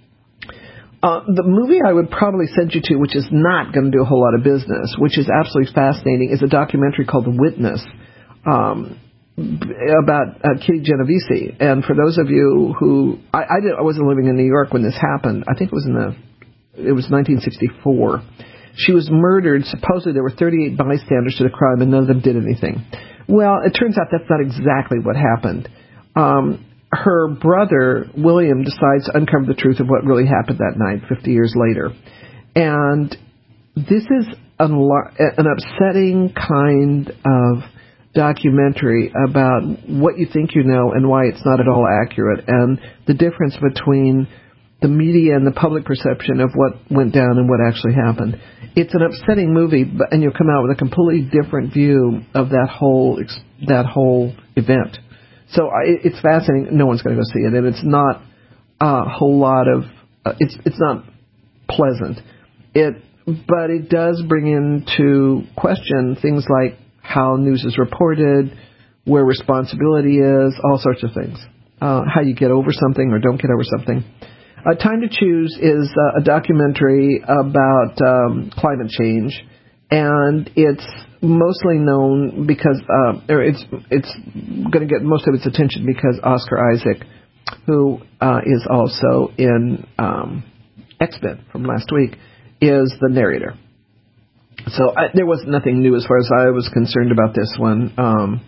Uh, the movie I would probably send you to, which is not going to do a whole lot of business, which is absolutely fascinating, is a documentary called The Witness, um, about uh, Kitty Genovese. And for those of you who, I, I, did, I wasn't living in New York when this happened. I think it was in the, it was nineteen sixty-four. She was murdered. Supposedly there were thirty-eight bystanders to the crime, and none of them did anything. Well, it turns out that's not exactly what happened. Um, her brother, William, decides to uncover the truth of what really happened that night, fifty years later. And this is an, an upsetting kind of documentary about what you think you know and why it's not at all accurate, and the difference between the media and the public perception of what went down and what actually happened. It's an upsetting movie, but, and you'll come out with a completely different view of that whole that whole event. So I, it's fascinating. No one's going to go see it, and it's not a whole lot of. Uh, it's it's not pleasant. It, but it does bring into question things like how news is reported, where responsibility is, all sorts of things. Uh, how you get over something or don't get over something. Uh, Time to Choose is uh, a documentary about um, climate change, and it's mostly known because uh, or it's it's going to get most of its attention because Oscar Isaac, who uh, is also in um, X-Men from last week, is the narrator. So I, there was nothing new as far as I was concerned about this one. Um,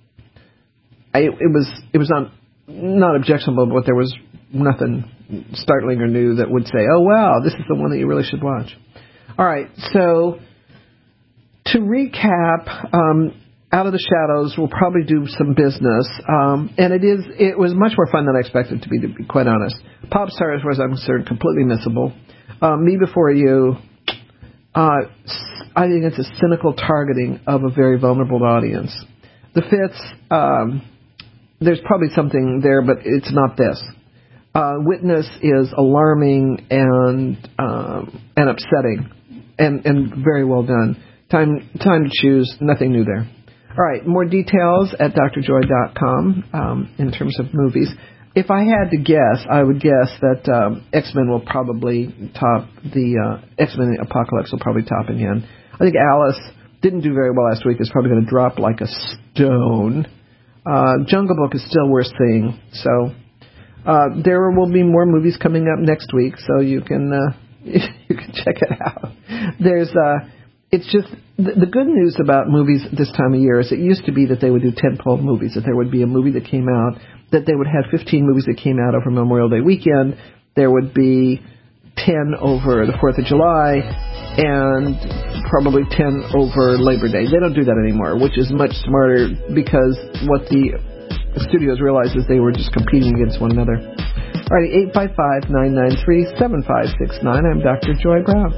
I, it was it was not not objectionable, but there was nothing startling or new that would say, oh, wow, this is the one that you really should watch. All right, so to recap, um, Out of the Shadows will probably do some business, um, and it is it was much more fun than I expected it to be, to be quite honest. Popstar, as far as I'm concerned, completely missable. Uh, Me Before You, uh, I think it's a cynical targeting of a very vulnerable audience. The Fits, um, there's probably something there, but it's not this. Uh, Witness is alarming and um, and upsetting, and, and very well done. Time Time to Choose, nothing new there. All right, more details at D R joy dot com um, in terms of movies. If I had to guess, I would guess that um, X-Men will probably top the uh, X-Men Apocalypse will probably top again. I think Alice didn't do very well last week. It's probably going to drop like a stone. Uh, Jungle Book is still worth seeing, so. Uh, there will be more movies coming up next week, so you can uh, you can check it out. There's uh, it's just the, the good news about movies this time of year is it used to be that they would do tentpole movies, that there would be a movie that came out, that they would have fifteen movies that came out over Memorial Day weekend. There would be ten over the Fourth of July, and probably ten over Labor Day. They don't do that anymore, which is much smarter because what the The studios realized that they were just competing against one another. All right, eight five five, nine nine three, seven five six nine. I'm Doctor Joy Brown.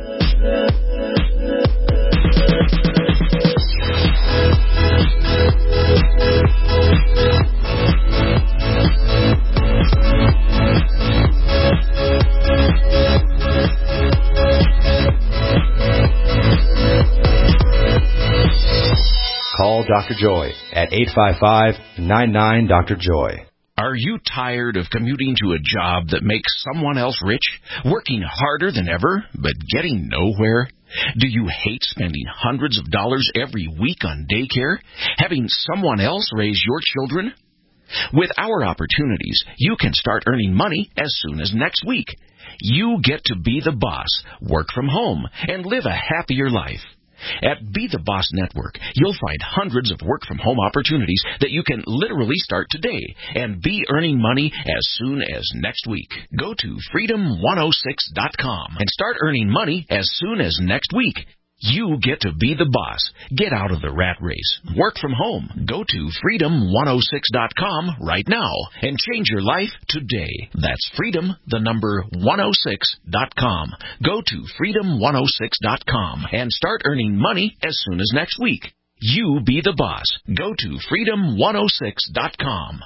Call Doctor Joy at eight five five, nine nine, D R Joy. Are you tired of commuting to a job that makes someone else rich, working harder than ever, but getting nowhere? Do you hate spending hundreds of dollars every week on daycare, having someone else raise your children? With our opportunities, you can start earning money as soon as next week. You get to be the boss, work from home, and live a happier life. At Be the Boss Network, you'll find hundreds of work-from-home opportunities that you can literally start today and be earning money as soon as next week. Go to freedom one oh six dot com and start earning money as soon as next week. You get to be the boss. Get out of the rat race. Work from home. Go to freedom one oh six dot com right now and change your life today. That's freedom, the number one oh six dot com. Go to freedom one oh six dot com and start earning money as soon as next week. You be the boss. Go to freedom one oh six dot com.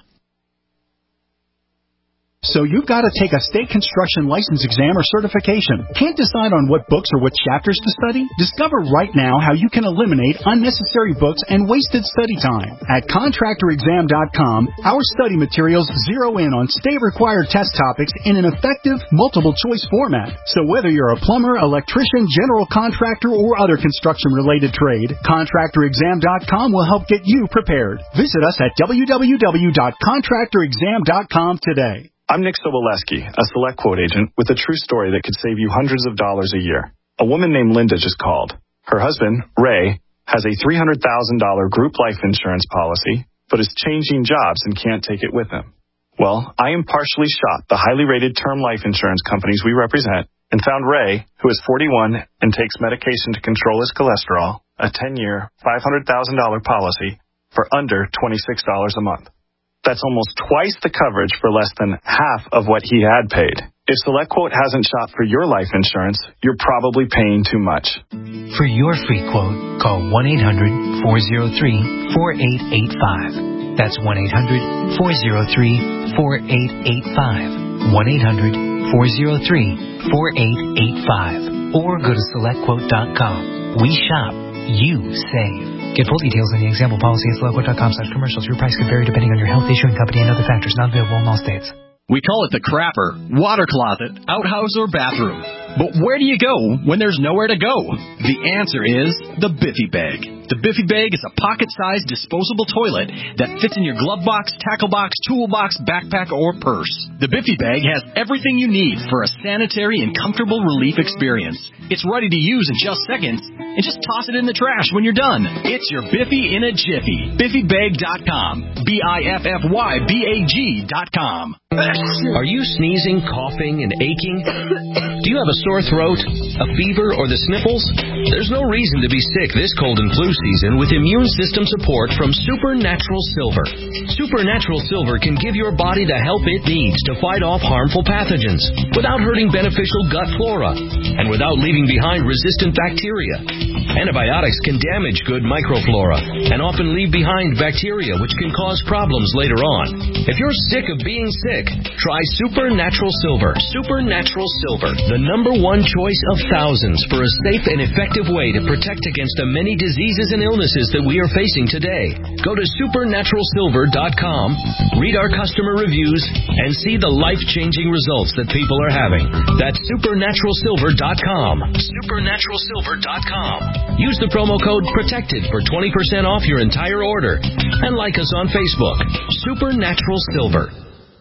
So you've got to take a state construction license exam or certification. Can't decide on what books or what chapters to study? Discover right now how you can eliminate unnecessary books and wasted study time. At contractor exam dot com, our study materials zero in on state-required test topics in an effective, multiple-choice format. So whether you're a plumber, electrician, general contractor, or other construction-related trade, contractor exam dot com will help get you prepared. Visit us at w w w dot contractor exam dot com today. I'm Nick Soboleski, a Select Quote agent with a true story that could save you hundreds of dollars a year. A woman named Linda just called. Her husband, Ray, has a three hundred thousand dollars group life insurance policy, but is changing jobs and can't take it with him. Well, I impartially shopped the highly rated term life insurance companies we represent and found Ray, who is forty-one and takes medication to control his cholesterol, a ten-year, five hundred thousand dollars policy for under twenty-six dollars a month. That's almost twice the coverage for less than half of what he had paid. If SelectQuote hasn't shopped for your life insurance, you're probably paying too much. For your free quote, call one eight hundred four oh three four eight eight five. That's one eight hundred four oh three four eight eight five. one eight hundred four oh three four eight eight five. Or go to select quote dot com. We shop, you save. Get full details in the example policy at select quote dot com slash commercials. Your price could vary depending on your health, issuing company, and other factors not available in all states. We call it the crapper, water closet, outhouse, or bathroom. But where do you go when there's nowhere to go? The answer is the Biffy Bag. The Biffy Bag is a pocket-sized disposable toilet that fits in your glove box, tackle box, toolbox, backpack, or purse. The Biffy Bag has everything you need for a sanitary and comfortable relief experience. It's ready to use in just seconds, and just toss it in the trash when you're done. It's your Biffy in a jiffy. Biffy Bag dot com. B I F F Y B A G dot com. Are you sneezing, coughing, and aching? Do you have a sore throat, a fever, or the sniffles? There's no reason to be sick this cold and flu season with immune system support from Supernatural Silver. Supernatural Silver can give your body the help it needs to fight off harmful pathogens without hurting beneficial gut flora and without leaving behind resistant bacteria. Antibiotics can damage good microflora and often leave behind bacteria which can cause problems later on. If you're sick of being sick, try Supernatural Silver. Supernatural Silver, the number one choice of thousands for a safe and effective way to protect against the many diseases and illnesses that we are facing today. Go to supernatural silver dot com, read our customer reviews, and see the life-changing results that people are having. That's supernatural silver dot com. supernatural silver dot com. Use the promo code PROTECTED for twenty percent off your entire order. And like us on Facebook, Supernatural Silver.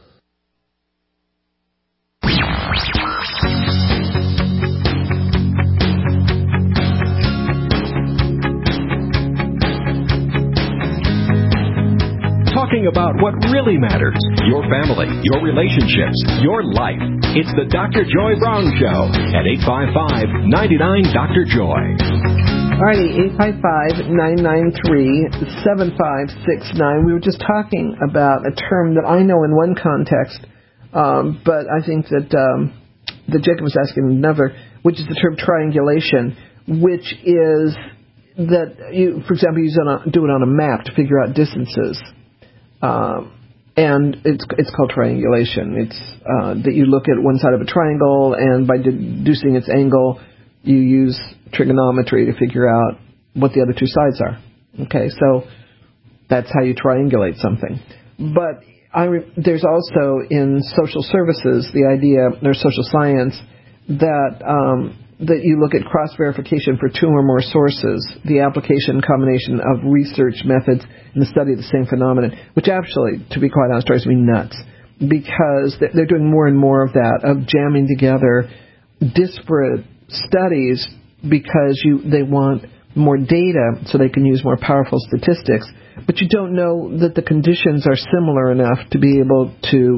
Talking about what really matters, your family, your relationships, your life. It's the Doctor Joy Brown Show at eight five five, nine nine, Doctor Joy. Alrighty, eight five five, nine nine three, seven five six nine. We were just talking about a term that I know in one context, um, but I think that, um, that Jacob was asking another, which is the term triangulation, which is that you, for example, use it on a, do it on a map to figure out distances. Um, and it's it's called triangulation. It's uh, that you look at one side of a triangle, and by deducing its angle, you use trigonometry to figure out what the other two sides are. Okay, so that's how you triangulate something. But I re- there's also in social services the idea, or social science, that um, that you look at cross-verification for two or more sources, the application and combination of research methods in the study of the same phenomenon, which actually, to be quite honest, drives me nuts, because they're doing more and more of that, of jamming together disparate studies because you they want more data so they can use more powerful statistics, but you don't know that the conditions are similar enough to be able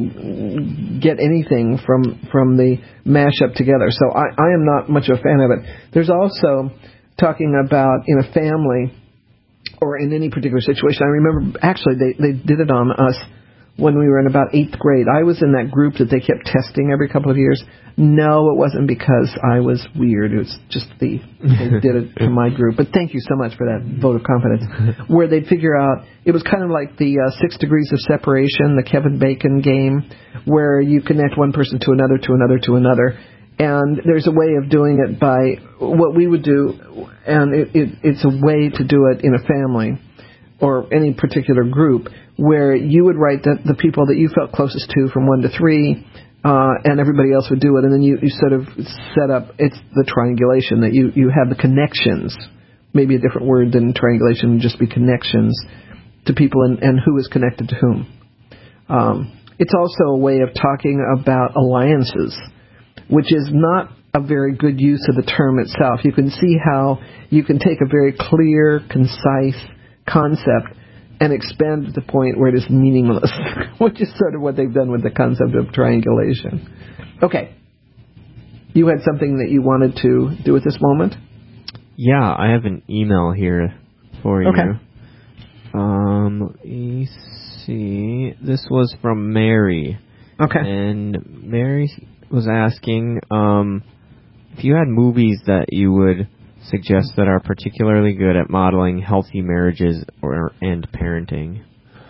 to get anything from from the mashup together. So I, I am not much of a fan of it. There's also talking about in a family or in any particular situation. I remember actually they, they did it on us when we were in about eighth grade. I was in that group that they kept testing every couple of years. No, it wasn't because I was weird. It was just the they did it to my group. But thank you so much for that vote of confidence. Where they'd figure out, it was kind of like the uh, Six Degrees of Separation, the Kevin Bacon game, where you connect one person to another, to another, to another. And there's a way of doing it by what we would do, and it, it, it's a way to do it in a family or any particular group, where you would write the, the people that you felt closest to from one to three, uh, and everybody else would do it, and then you, you sort of set up, it's the triangulation, that you, you have the connections, maybe a different word than triangulation, would just be connections to people and, and who is connected to whom. Um, it's also a way of talking about alliances, which is not a very good use of the term itself. You can see how you can take a very clear, concise concept and expand to the point where it is meaningless, which is sort of what they've done with the concept of triangulation. Okay. You had something that you wanted to do at this moment? Yeah, I have an email here for you. Okay. Um, let me see. This was from Mary. Okay. And Mary was asking um, if you had movies that you would suggest that are particularly good at modeling healthy marriages or and parenting.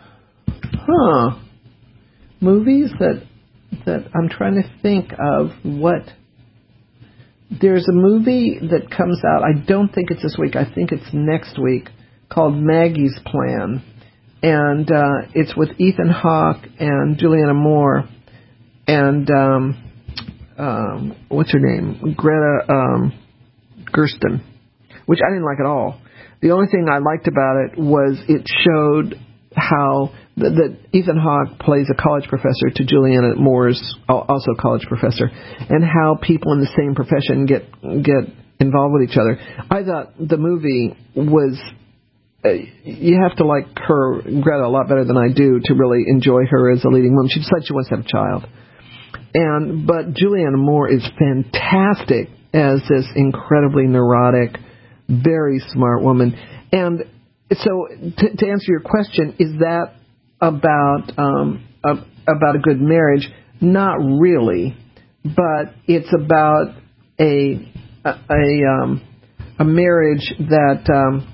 Huh. Movies that that I'm trying to think of what. There's a movie that comes out, I don't think it's this week, I think it's next week, called Maggie's Plan. And uh, it's with Ethan Hawke and Julianne Moore and um, um, what's her name? Greta um, Gersten, which I didn't like at all. The only thing I liked about it was it showed how that, that Ethan Hawke plays a college professor to Julianne Moore's also a college professor, and how people in the same profession get get involved with each other. I thought the movie was. Uh, you have to like her, Greta, a lot better than I do to really enjoy her as a leading woman. She decided she wants to have a child, and but Julianne Moore is fantastic as this incredibly neurotic, very smart woman. And so, to, to answer your question, is that about um, a, about a good marriage? Not really, but it's about a a a, um, a marriage that um,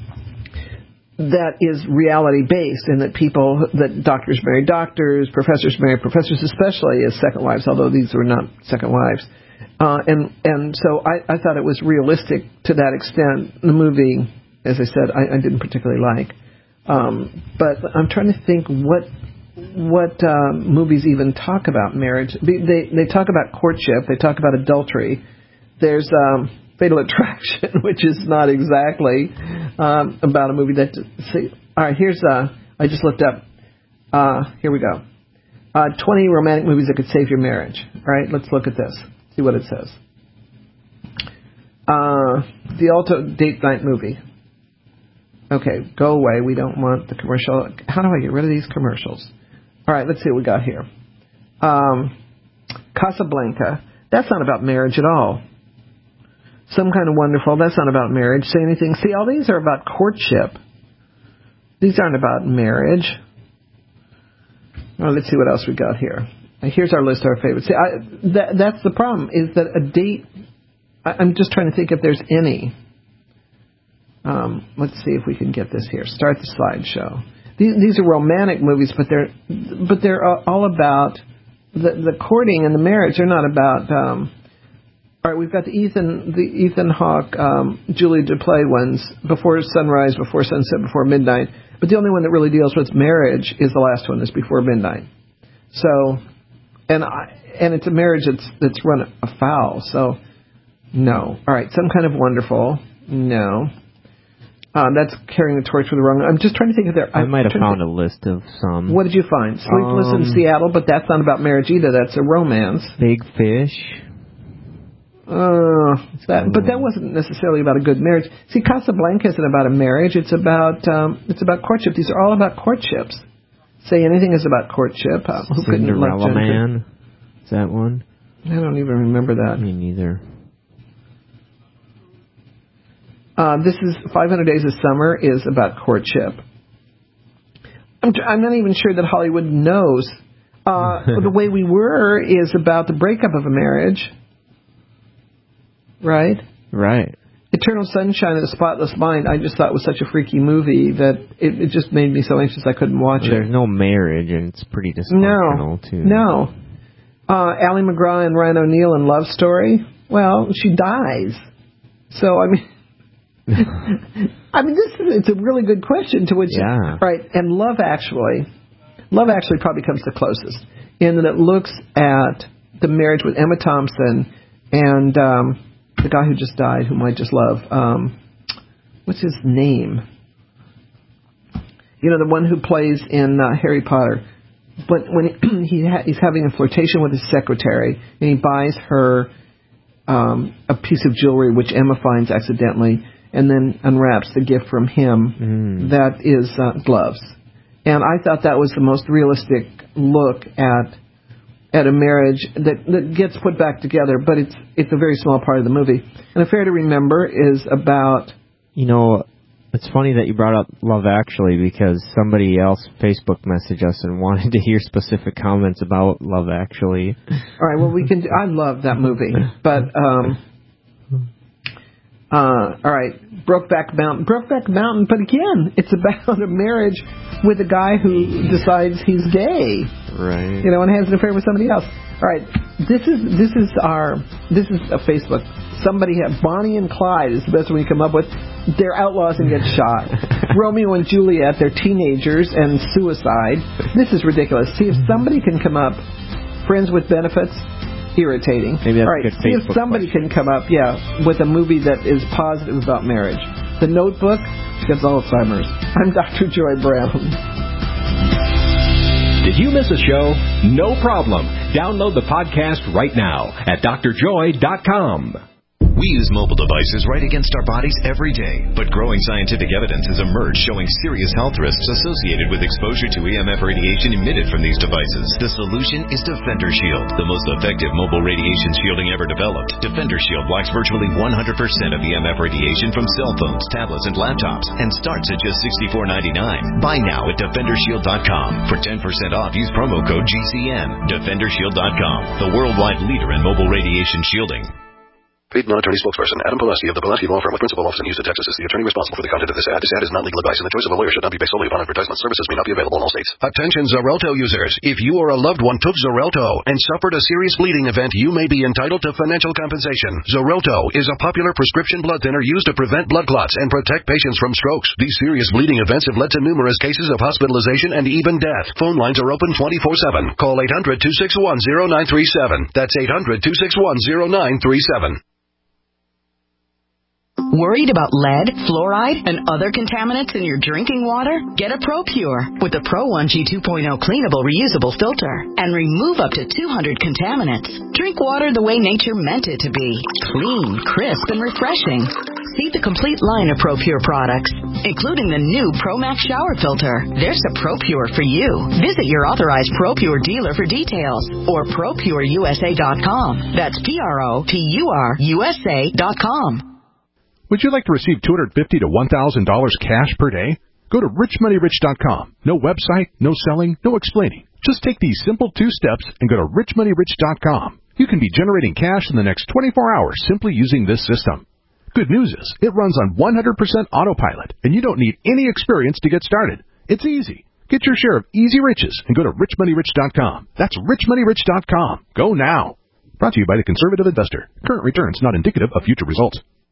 that is reality based, and that people that doctors marry doctors, professors marry professors, especially as second wives, although these were not second wives. Uh, and and so I, I thought it was realistic to that extent. The movie, as I said, I, I didn't particularly like. Um, but I'm trying to think what what uh, movies even talk about marriage. They they talk about courtship. They talk about adultery. There's um, Fatal Attraction, which is not exactly um, about a movie that. See, all right, here's uh, I just looked up. Uh, here we go. Uh, twenty romantic movies that could save your marriage. All right, let's look at this. See what it says. Uh, the Alto Date Night movie. Okay, go away. We don't want the commercial. How do I get rid of these commercials? All right, let's see what we got here. Um, Casablanca. That's not about marriage at all. Some Kind of Wonderful. That's not about marriage. Say Anything. See, all these are about courtship. These aren't about marriage. Well, let's see what else we got here. Here's our list of our favorites. See, I, that, that's the problem, is that a date, I, I'm just trying to think if there's any. Um, let's see if we can get this here. Start the slideshow. These, these are romantic movies, but they're but they're all about the, the courting and the marriage. They're not about. Um, all right, we've got the Ethan the Ethan Hawke, um, Julie Duplay ones, Before Sunrise, Before Sunset, Before Midnight. But the only one that really deals with marriage is the last one, is Before Midnight. So. And I, and it's a marriage that's that's run afoul. So, no. All right, Some Kind of Wonderful. No. Uh, that's carrying the torch for the wrong. I'm just trying to think of there. I might have found a list of some. What did you find? Sleepless um, in Seattle, but that's not about marriage either. That's a romance. Big Fish. Uh, So that, but that wasn't necessarily about a good marriage. See, Casablanca isn't about a marriage. It's about um, it's about courtship. These are all about courtships. Say Anything is about courtship. Uh, who couldn't love Cinderella Jennifer? Man. Is that one? I don't even remember that. Me neither. Uh, this is five hundred Days of Summer is about courtship. I'm, I'm not even sure that Hollywood knows. Uh, The Way We Were is about the breakup of a marriage. Right? Right. Eternal Sunshine of the Spotless Mind, I just thought was such a freaky movie that it, it just made me so anxious I couldn't watch well, it. There's no marriage, and it's pretty dysfunctional, no, too. No. Uh, Ally McGraw and Ryan O'Neal in Love Story, well, she dies. So, I mean... I mean, this is, it's a really good question to which... Yeah. Right, and Love Actually... Love Actually probably comes the closest in that it looks at the marriage with Emma Thompson and um, the guy who just died, whom I just love. Um, what's his name? You know, the one who plays in uh, Harry Potter. But when he, he ha- he's having a flirtation with his secretary, and he buys her um, a piece of jewelry which Emma finds accidentally, and then unwraps the gift from him. Mm. That is uh, gloves. And I thought that was the most realistic look at at a marriage that, that gets put back together, but it's it's a very small part of the movie. And Affair to Remember is about... You know, it's funny that you brought up Love Actually, because somebody else Facebook messaged us and wanted to hear specific comments about Love Actually. All right, well, we can... I love that movie, but... Um, Uh, all right, Brokeback Mountain. Brokeback Mountain, but again, it's about a marriage with a guy who decides he's gay. Right. You know, and has an affair with somebody else. All right, this is this is our this is a Facebook. Somebody had Bonnie and Clyde is the best one you come up with. They're outlaws and get shot. Romeo and Juliet, they're teenagers and suicide. This is ridiculous. See if somebody can come up. Friends with Benefits. Irritating. Maybe that's All right, a good see Facebook if somebody question. can come up, yeah, with a movie that is positive about marriage. The Notebook gets Alzheimer's. I'm Doctor Joy Brown. Did you miss a show? No problem. Download the podcast right now at d r joy dot com. We use mobile devices right against our bodies every day, but growing scientific evidence has emerged showing serious health risks associated with exposure to E M F radiation emitted from these devices. The solution is Defender Shield, the most effective mobile radiation shielding ever developed. Defender Shield blocks virtually one hundred percent of E M F radiation from cell phones, tablets, and laptops, and starts at just sixty-four ninety-nine. Buy now at defender shield dot com. For ten percent off, use promo code G C N. defender shield dot com, the worldwide leader in mobile radiation shielding. Paid non-attorney spokesperson Adam Pulaski of the Pulaski Law Firm with principal office in Houston, Texas is the attorney responsible for the content of this ad. This ad is not legal advice, and the choice of a lawyer should not be based solely upon advertisement. Services may not be available in all states. Attention Xarelto users. If you or a loved one took Xarelto and suffered a serious bleeding event, you may be entitled to financial compensation. Xarelto is a popular prescription blood thinner used to prevent blood clots and protect patients from strokes. These serious bleeding events have led to numerous cases of hospitalization and even death. Phone lines are open twenty-four seven. Call eight hundred, two six one, zero nine three seven. That's eight hundred, two six one, zero nine three seven. Worried about lead, fluoride, and other contaminants in your drinking water? Get a ProPure with the Pro one G two point oh cleanable reusable filter and remove up to two hundred contaminants. Drink water the way nature meant it to be. Clean, crisp, and refreshing. See the complete line of ProPure products, including the new ProMax shower filter. There's a ProPure for you. Visit your authorized ProPure dealer for details or pro pure u s a dot com. That's P R O P U R U S A dot com. Would you like to receive two hundred fifty dollars to one thousand dollars cash per day? Go to rich money rich dot com. No website, no selling, no explaining. Just take these simple two steps and go to rich money rich dot com. You can be generating cash in the next twenty-four hours simply using this system. Good news is, it runs on one hundred percent autopilot, and you don't need any experience to get started. It's easy. Get your share of easy riches and go to rich money rich dot com. That's rich money rich dot com. Go now. Brought to you by the Conservative Investor. Current returns not indicative of future results.